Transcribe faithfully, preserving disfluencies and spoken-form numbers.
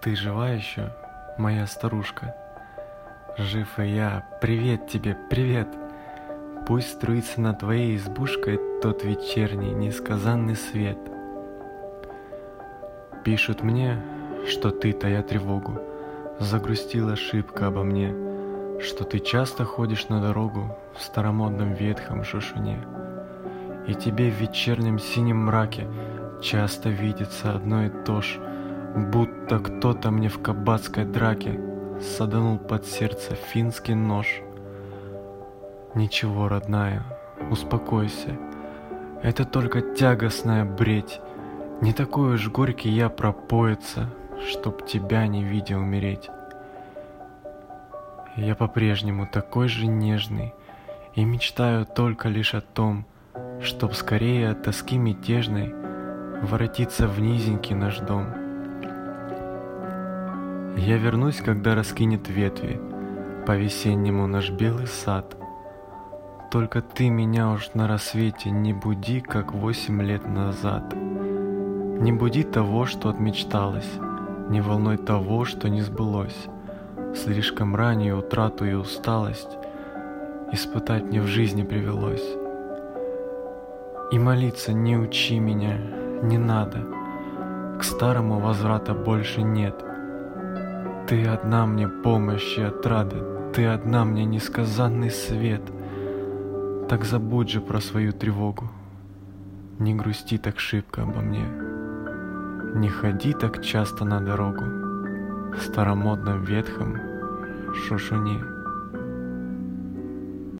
Ты жива еще, моя старушка? Жив и я, привет тебе, привет! Пусть струится над твоей избушкой тот вечерний несказанный свет. Пишут мне, что ты, тая тревогу, загрустила шибко обо мне, что ты часто ходишь на дорогу в старомодном ветхом шушуне, и тебе в вечернем синем мраке часто видится одно и то ж, будто кто-то мне в кабацкой драке саданул под сердце финский нож. Ничего, родная, успокойся, это только тягостная бредь, не такой уж горький я пропоится, чтоб тебя не видя умереть. Я по-прежнему такой же нежный и мечтаю только лишь о том, чтоб скорее от тоски мятежной воротиться в низенький наш дом. Я вернусь, когда раскинет ветви по-весеннему наш белый сад. Только ты меня уж на рассвете не буди, как восемь лет назад. Не буди того, что отмечталось, не волной того, что не сбылось. Слишком раннюю утрату и усталость испытать мне в жизни привелось. И молиться не учи меня, не надо, к старому возврата больше нет. Ты одна мне помощь и отрада, ты одна мне несказанный свет. Так забудь же про свою тревогу, не грусти так шибко обо мне. Не ходи так часто на дорогу в старомодном ветхом шушуне.